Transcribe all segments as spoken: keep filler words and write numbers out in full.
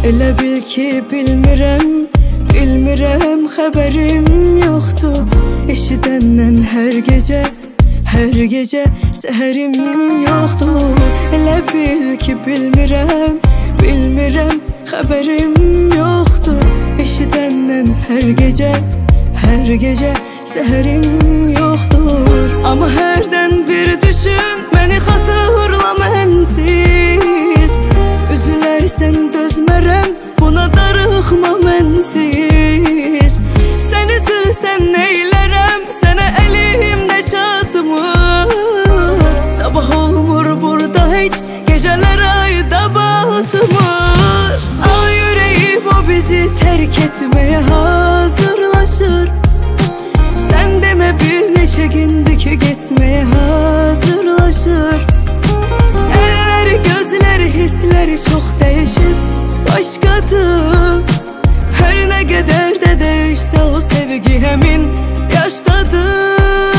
Elə bil ki bilmirəm, bilmirəm, xəbərim yoxdur. Eşidəndən hər gecə, hər gecə səhərim yoxdur. Elə bil ki bilmirəm, bilmirəm, xəbərim yoxdur. Eşidəndən hər gecə, hər gecə səhərim yoxdur. Amma hərdən bir düşün, məni xatırla mənsiz. Üzülərsən dözmərəm, buna darıxma mənsiz. Sən üzülsən neylərəm, sənə əlimdə çatmır. Sabah olmur burada heç, gecələr ayda batmır. Al yüreğim o bizi terk etmeye hazırlaşır. Sen deme bir neçə gündür ki getmeye hazırlaşır. Elleri, gözleri, hisleri çok değişip başkadır. Her ne kadar da değişse o sevgi hemin yaştadır.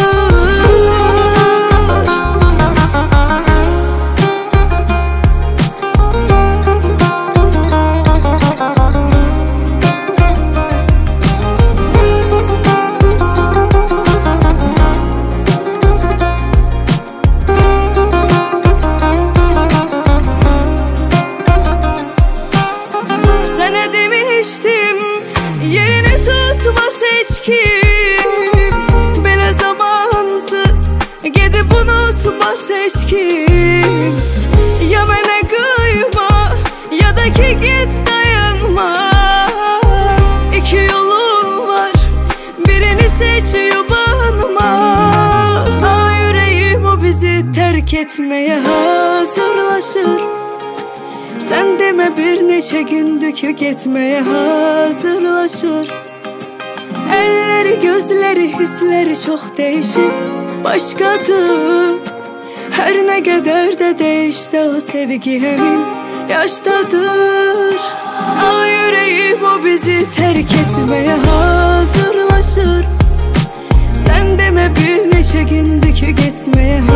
Sana demiştim, yerini tutmaz hiç kim. Belə zamansız gedib unutmaz hiç kim. Ya mənə qıyma, ya da ki git dayanma. İki yolun var, birini seç yubanma. Aa, yüreğim o bizi terk etmeye hazırlaşır. Sen deme bir neçə gündür ki getmeye hazırlaşır. Elleri, gözleri, hisleri çok değişip başkadır. Her ne kadar da değişse o sevgi hemin yaştadır. Al yüreğim o bizi terk etmeye hazırlaşır. Sen deme bir neçə gündür ki getmeye